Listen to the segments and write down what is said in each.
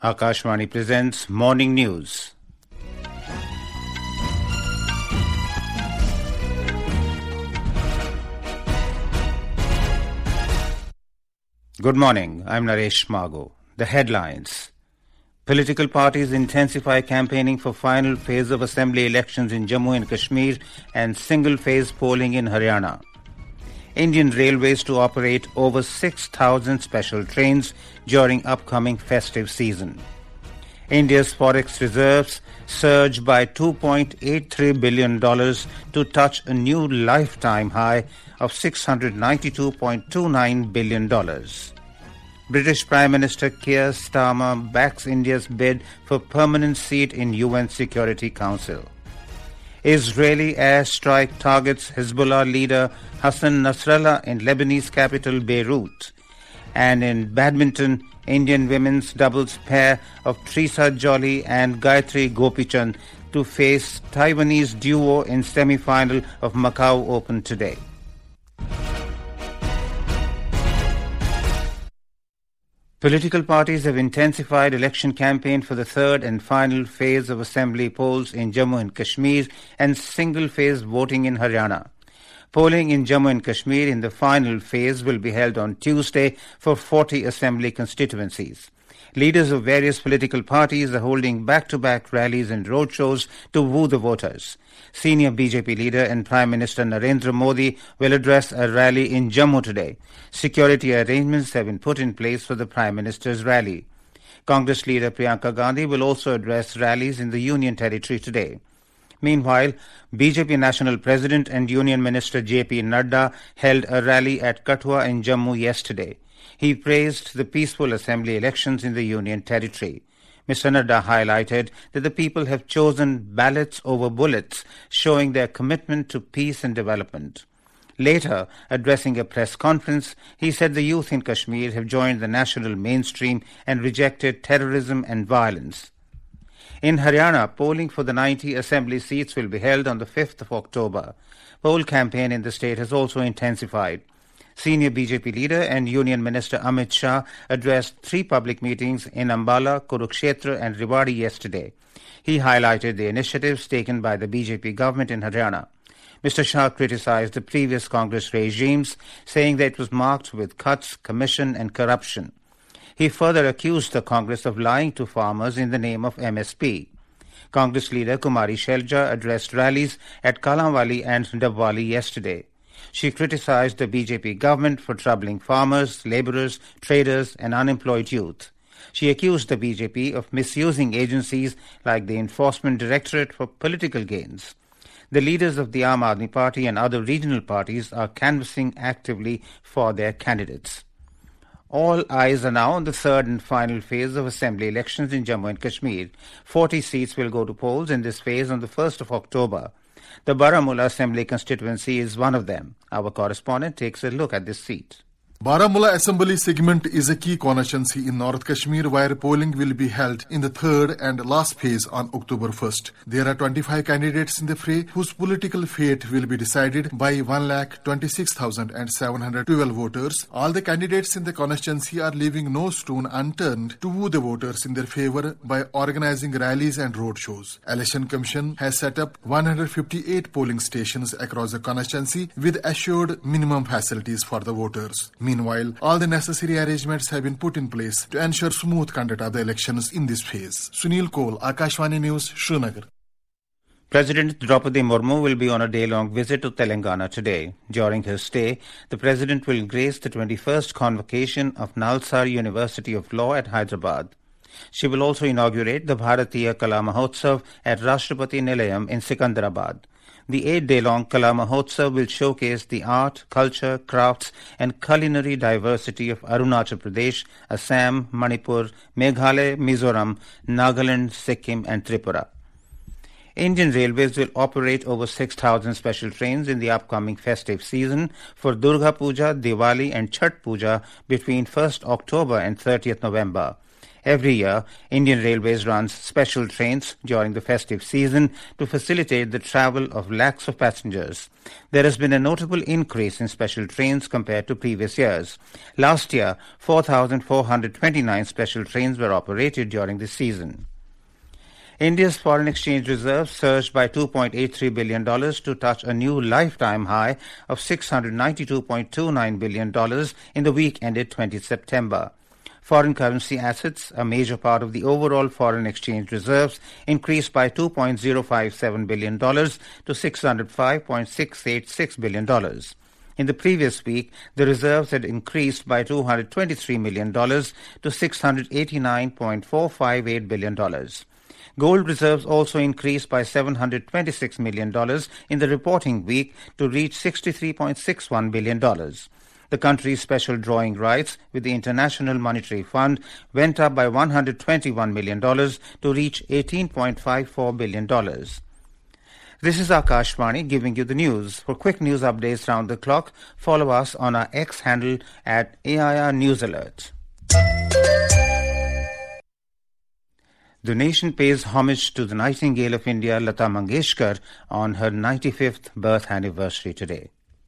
Akashvani presents Morning News. Good morning, I'm Naresh Margo. The headlines. Political parties intensify campaigning for final phase of assembly elections in Jammu and Kashmir and single-phase polling in Haryana. Indian Railways to operate over 6,000 special trains during upcoming festive season. India's forex reserves surge by $2.83 billion to touch a new lifetime high of $692.29 billion. British Prime Minister Keir Starmer backs India's bid for permanent seat in UN Security Council. Israeli airstrike targets Hezbollah leader Hassan Nasrallah in Lebanese capital Beirut. And in badminton, Indian women's doubles pair of Trisa Jolly and Gayatri Gopichand to face Taiwanese duo in semi-final of Macau Open today. Political parties have intensified election campaign for the third and final phase of assembly polls in Jammu and Kashmir and single-phase voting in Haryana. Polling in Jammu and Kashmir in the final phase will be held on Tuesday for 40 assembly constituencies. Leaders of various political parties are holding back-to-back rallies and roadshows to woo the voters. Senior BJP leader and Prime Minister Narendra Modi will address a rally in Jammu today. Security arrangements have been put in place for the Prime Minister's rally. Congress leader Priyanka Gandhi will also address rallies in the Union Territory today. Meanwhile, BJP National President and Union Minister J.P. Nadda held a rally at Kathua in Jammu yesterday. He praised the peaceful assembly elections in the Union Territory. Mr. Nadda highlighted that the people have chosen ballots over bullets, showing their commitment to peace and development. Later, addressing a press conference, he said the youth in Kashmir have joined the national mainstream and rejected terrorism and violence. In Haryana, polling for the 90 assembly seats will be held on the 5th of October. Poll campaign in the state has also intensified. Senior BJP leader and Union Minister Amit Shah addressed 3 public meetings in Ambala, Kurukshetra and Rewari yesterday. He highlighted the initiatives taken by the BJP government in Haryana. Mr. Shah criticized the previous Congress regimes, saying that it was marked with cuts, commission and corruption. He further accused the Congress of lying to farmers in the name of MSP. Congress leader Kumari Shelja addressed rallies at Kalanwali and Dabwali yesterday. She criticized the BJP government for troubling farmers, labourers, traders and unemployed youth. She accused the BJP of misusing agencies like the Enforcement Directorate for political gains. The leaders of the Aam Aadmi Party and other regional parties are canvassing actively for their candidates. All eyes are now on the third and final phase of assembly elections in Jammu and Kashmir. 40 seats will go to polls in this phase on the 1st of October. The Baramulla Assembly constituency is one of them. Our correspondent takes a look at this seat. Baramulla Assembly segment is a key constituency in North Kashmir where polling will be held in the third and last phase on October 1st. There are 25 candidates in the fray whose political fate will be decided by 1,26,712 voters. All the candidates in the constituency are leaving no stone unturned to woo the voters in their favour by organising rallies and roadshows. Election Commission has set up 158 polling stations across the constituency with assured minimum facilities for the voters. Meanwhile, all the necessary arrangements have been put in place to ensure smooth conduct of the elections in this phase. Sunil Kohl, Akashvani News, Srinagar. President Draupadi Murmu will be on a day-long visit to Telangana today. During her stay, the President will grace the 21st convocation of Nalsar University of Law at Hyderabad. She will also inaugurate the Bharatiya Kala Mahotsav at Rashtrapati Nilayam in Sikandarabad. The 8-day-long Kala Mahotsav will showcase the art, culture, crafts and culinary diversity of Arunachal Pradesh, Assam, Manipur, Meghalaya, Mizoram, Nagaland, Sikkim and Tripura. Indian Railways will operate over 6,000 special trains in the upcoming festive season for Durga Puja, Diwali and Chhath Puja between 1st October and 30th November. Every year, Indian Railways runs special trains during the festive season to facilitate the travel of lakhs of passengers. There has been a notable increase in special trains compared to previous years. Last year, 4,429 special trains were operated during this season. India's foreign exchange reserves surged by $2.83 billion to touch a new lifetime high of $692.29 billion in the week ended 20th September. Foreign currency assets, a major part of the overall foreign exchange reserves, increased by $2.057 billion to $605.686 billion. In the previous week, the reserves had increased by $223 million to $689.458 billion. Gold reserves also increased by $726 million in the reporting week to reach $63.61 billion. The country's special drawing rights with the International Monetary Fund went up by $121 million to reach $18.54 billion. This is Akashvani giving you the news. For quick news updates round the clock, follow us on our X handle at AIR News Alert. The nation pays homage to the Nightingale of India, Lata Mangeshkar, on her 95th birth anniversary today.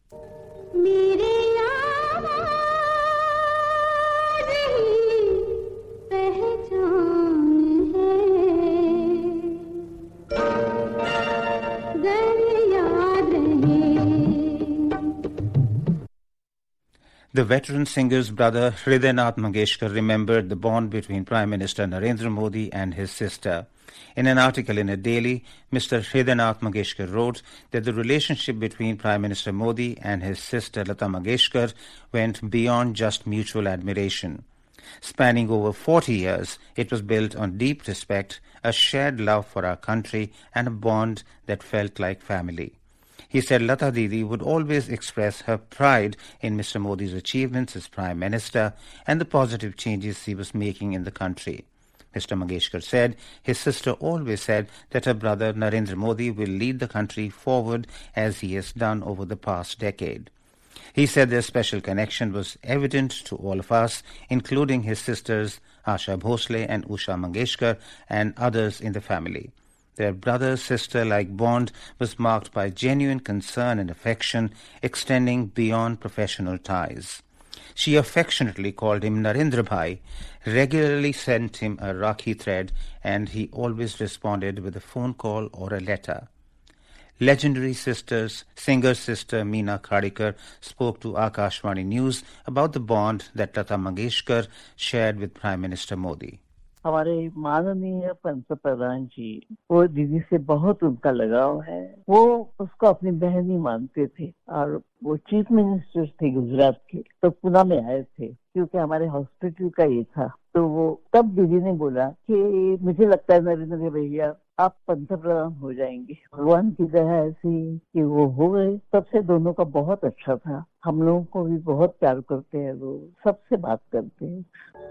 The veteran singer's brother Hridaynath Mangeshkar remembered the bond between Prime Minister Narendra Modi and his sister. In an article in a daily, Mr. Hridaynath Mangeshkar wrote that the relationship between Prime Minister Modi and his sister Lata Mangeshkar went beyond just mutual admiration. Spanning over 40 years, it was built on deep respect, a shared love for our country, and a bond that felt like family. He said Lata Didi would always express her pride in Mr. Modi's achievements as Prime Minister and the positive changes he was making in the country. Mr. Mangeshkar said his sister always said that her brother Narendra Modi will lead the country forward as he has done over the past decade. He said their special connection was evident to all of us, including his sisters Asha Bhosle and Usha Mangeshkar and others in the family. Their brother-sister-like bond was marked by genuine concern and affection extending beyond professional ties. She affectionately called him Narendra Bhai, regularly sent him a Rakhi thread, and he always responded with a phone call or a letter. Legendary singer sister Meena Khadikar spoke to Akashvani News about the bond that Lata Mangeshkar shared with Prime Minister Modi. हमारे माननीय पंतप्रधान जी, वो दीदी से बहुत उनका लगाव है। वो उसको अपनी बहन ही मानते थे और वो चीफ मिनिस्टर थे गुजरात के, तो पुणे में आए थे क्योंकि हमारे हॉस्पिटल का ये था। तो वो तब दीदी ने बोला कि मुझे लगता है नरेंद्र भैया आप पंतप्रधान हो जाएंगे। भगवान की दया ऐसी कि वो हो गए। तब से दोनों का बहुत अच्छा था। हम लोगों को भी बहुत प्यार करते हैं, वो सबसे बात करते हैं।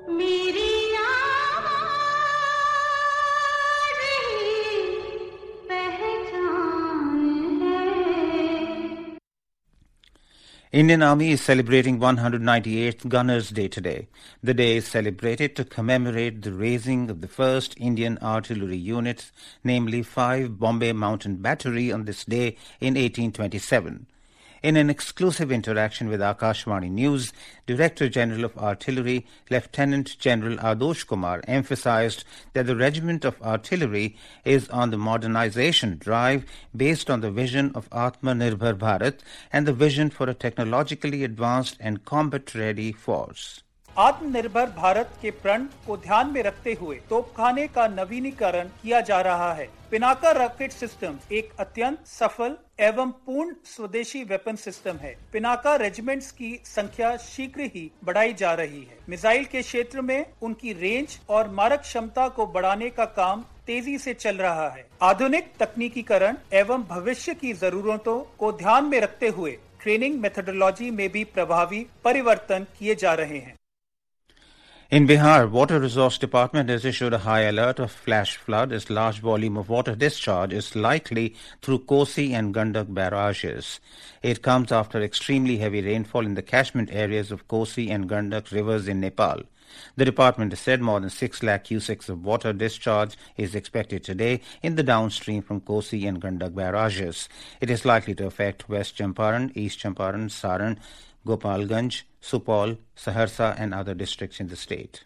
Indian Army is celebrating 198th Gunners Day today. The day is celebrated to commemorate the raising of the first Indian artillery units, namely 5 Bombay Mountain Battery, on this day in 1827. In an exclusive interaction with Akashvani News, Director General of Artillery, Lieutenant General Adosh Kumar, emphasized that the Regiment of Artillery is on the modernization drive based on the vision of Atmanirbhar Bharat and the vision for a technologically advanced and combat-ready force. आत्मनिर्भर भारत के प्रण को ध्यान में रखते हुए तोपखाने का नवीनीकरण किया जा रहा है। पिनाका रॉकेट सिस्टम एक अत्यंत सफल एवं पूर्ण स्वदेशी वेपन सिस्टम है। पिनाका रेजिमेंट्स की संख्या शीघ्र ही बढ़ाई जा रही है। मिसाइल के क्षेत्र में उनकी रेंज और मारक क्षमता को बढ़ाने का काम तेजी से चल रहा है। आधुनिक तकनीकीकरण एवं भविष्य की जरूरतों को ध्यान में रखते हुए ट्रेनिंग मेथोडोलॉजी में भी प्रभावी परिवर्तन किए जा रहे हैं। In Bihar, Water Resource Department has issued a high alert of flash flood as large volume of water discharge is likely through Kosi and Gandak barrages. It comes after extremely heavy rainfall in the catchment areas of Kosi and Gandak rivers in Nepal. The department has said more than 6 lakh cusecs of water discharge is expected today in the downstream from Kosi and Gandak barrages. It is likely to affect West Champaran, East Champaran, Saran, Gopalganj, Supal, Saharsa and other districts in the state.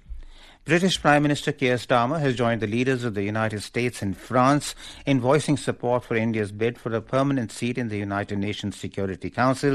British Prime Minister Keir Starmer has joined the leaders of the United States and France in voicing support for India's bid for a permanent seat in the United Nations Security Council,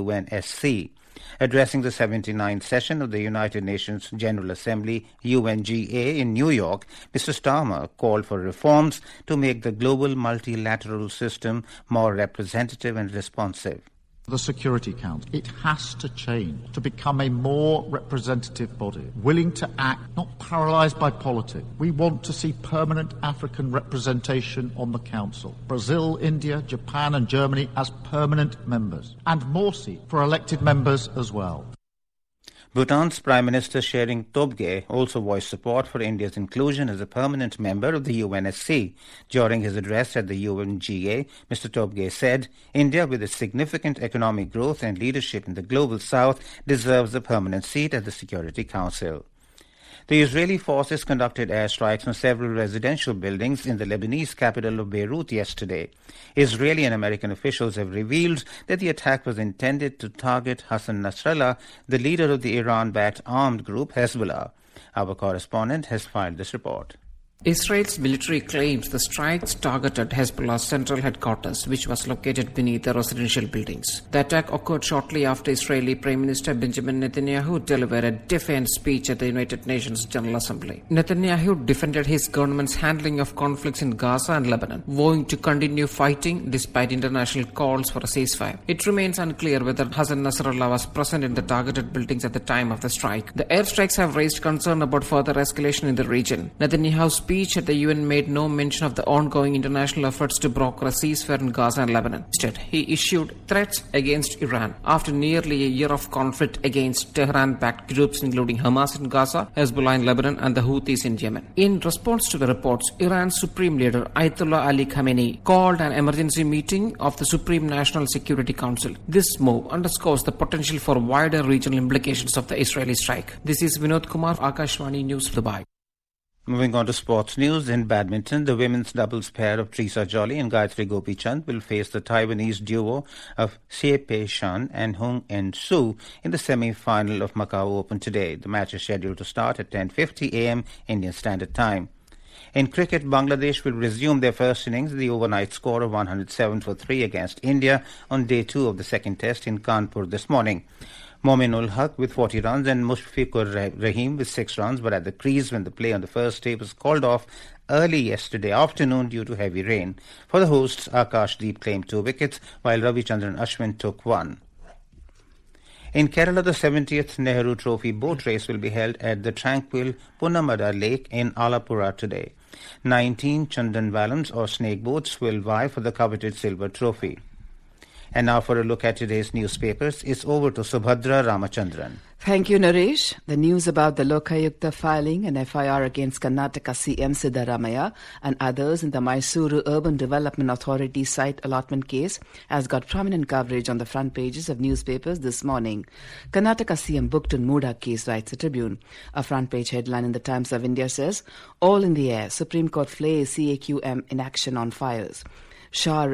UNSC. Addressing the 79th session of the United Nations General Assembly, UNGA, in New York, Mr. Starmer called for reforms to make the global multilateral system more representative and responsive. The Security Council, it has to change to become a more representative body, willing to act, not paralysed by politics. We want to see permanent African representation on the Council. Brazil, India, Japan and Germany as permanent members, and more seats for elected members as well. Bhutan's Prime Minister Tshering Tobgay also voiced support for India's inclusion as a permanent member of the UNSC. During his address at the UNGA, Mr. Tobgay said, India, with its significant economic growth and leadership in the global south, deserves a permanent seat at the Security Council. The Israeli forces conducted airstrikes on several residential buildings in the Lebanese capital of Beirut yesterday. Israeli and American officials have revealed that the attack was intended to target Hassan Nasrallah, the leader of the Iran-backed armed group Hezbollah. Our correspondent has filed this report. Israel's military claims the strikes targeted Hezbollah's central headquarters, which was located beneath the residential buildings. The attack occurred shortly after Israeli Prime Minister Benjamin Netanyahu delivered a defiant speech at the United Nations General Assembly. Netanyahu defended his government's handling of conflicts in Gaza and Lebanon, vowing to continue fighting despite international calls for a ceasefire. It remains unclear whether Hassan Nasrallah was present in the targeted buildings at the time of the strike. The airstrikes have raised concern about further escalation in the region. Netanyahu's speech at the UN made no mention of the ongoing international efforts to broker a ceasefire in Gaza and Lebanon. Instead, he issued threats against Iran after nearly a year of conflict against Tehran-backed groups including Hamas in Gaza, Hezbollah in Lebanon and the Houthis in Yemen. In response to the reports, Iran's Supreme Leader Ayatollah Ali Khamenei called an emergency meeting of the Supreme National Security Council. This move underscores the potential for wider regional implications of the Israeli strike. This is Vinod Kumar, Akashvani News, Dubai. Moving on to sports news, in badminton, the women's doubles pair of Trisa Jolly and Gayatri Gopichand will face the Taiwanese duo of Xie Pei Shan and Hung En Su in the semi-final of Macau Open today. The match is scheduled to start at 10:50 a.m. Indian Standard Time. In cricket, Bangladesh will resume their first innings with the overnight score of 107 for 3 against India on day 2 of the second test in Kanpur this morning. Mominul Haq with 40 runs and Mushfiqur Rahim with 6 runs were at the crease when the play on the first day was called off early yesterday afternoon due to heavy rain. For the hosts, Akash Deep claimed 2 wickets while Ravichandran Ashwin took 1. In Kerala, the 70th Nehru Trophy boat race will be held at the tranquil Punnamada Lake in Alapura today. 19 Chandan Vallums or snake boats will vie for the coveted silver trophy. And now for a look at today's newspapers, it's over to Subhadra Ramachandran. Thank you, Naresh. The news about the Lokayukta filing an FIR against Karnataka CM Siddaramaiah and others in the Mysuru Urban Development Authority site allotment case has got prominent coverage on the front pages of newspapers this morning. Karnataka CM booked on Muda case, writes the Tribune. A front page headline in the Times of India says, all in the air, Supreme Court flays CAQM in action on fires. Shah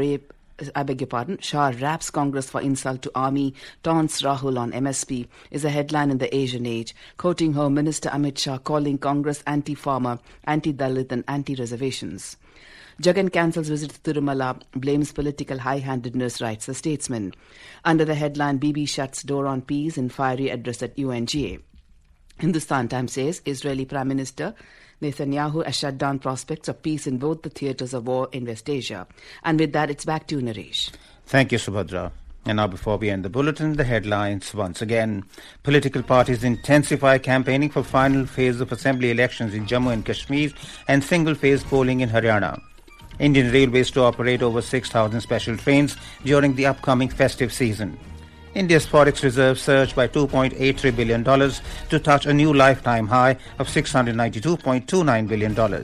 raps Congress for insult to army, taunts Rahul on MSP is a headline in the Asian Age, quoting Home Minister Amit Shah calling Congress anti-farmer, anti-Dalit and anti-reservations. Jagan cancels visit to Tirumala, blames political high-handedness, writes the Statesman. Under the headline, Bibi shuts door on peace in fiery address at UNGA. Hindustan Times says Israeli Prime Minister Netanyahu has shut down prospects of peace in both the theatres of war in West Asia. And with that, it's back to you, Naresh. Thank you, Subhadra. And now before we end the bulletin, the headlines once again. Political parties intensify campaigning for final phase of assembly elections in Jammu and Kashmir and single-phase polling in Haryana. Indian Railways to operate over 6,000 special trains during the upcoming festive season. India's forex reserves surged by $2.83 billion to touch a new lifetime high of $692.29 billion.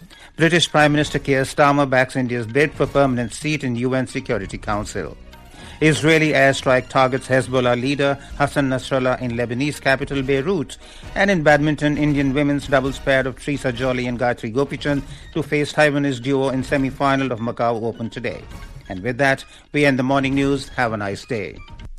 British Prime Minister Keir Starmer backs India's bid for permanent seat in UN Security Council. Israeli airstrike targets Hezbollah leader Hassan Nasrallah in Lebanese capital Beirut. And in badminton, Indian women's doubles pair of Teresa Jolly and Gayatri Gopichand to face Taiwanese duo in semi-final of Macau Open today. And with that, we end the morning news. Have a nice day.